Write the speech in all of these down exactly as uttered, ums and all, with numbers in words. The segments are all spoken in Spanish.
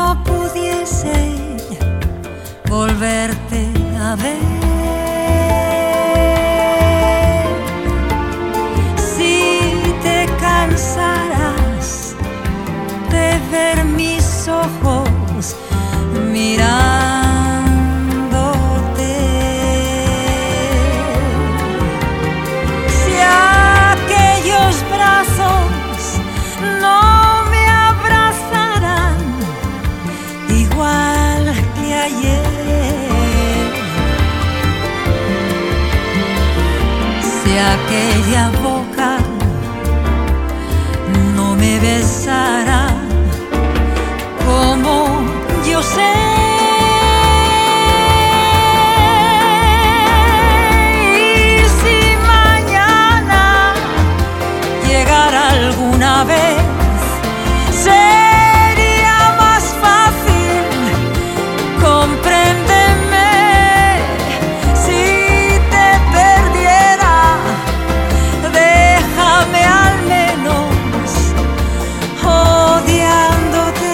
no pudiese volverte a ver, si te cansaras de ver mis ojos mirándote, si aquellos brazos no me abrazaran igual que ayer, si aquella boca no me besara como yo sé, y si mañana llegara alguna vez, sería más fácil comprenderme. Si te perdiera, déjame al menos odiándote.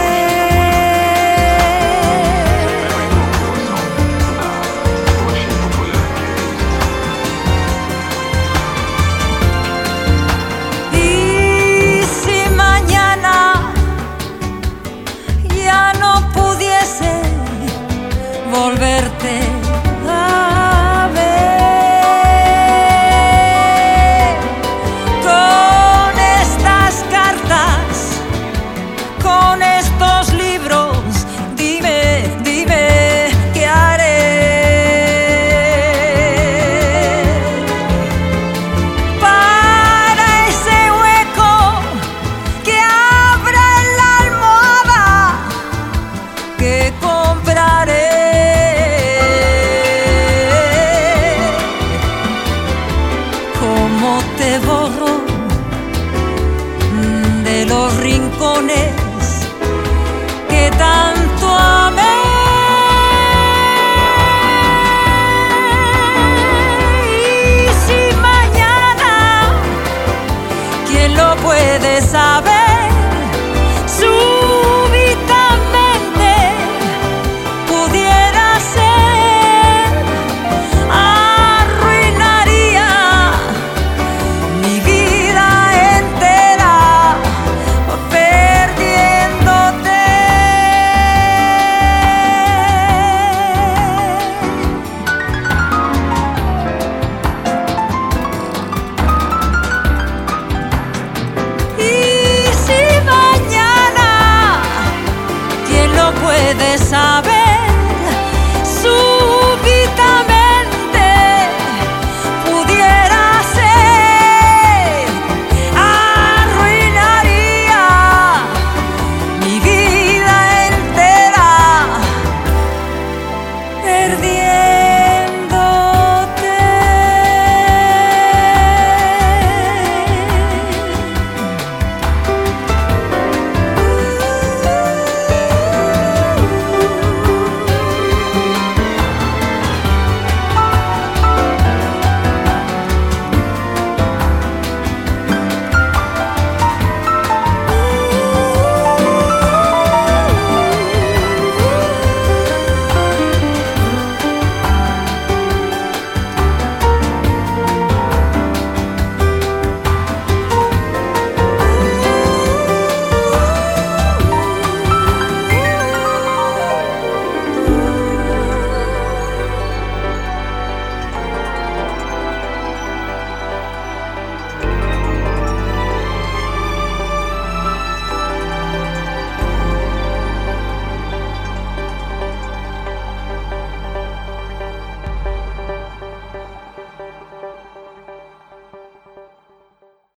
Y si mañana ya no pudiese volverte a ver, con estas cartas, con estos libros, dime, dime qué haré para ese hueco que abra en la almohada que compraré. Cómo te borro de los rincones que tanto amé, y si mañana, ¿quién lo puede saber? Súbitamente pudiera ser, arruinaría mi vida entera perdiéndote. Y si mañana, ¿quién lo puede saber?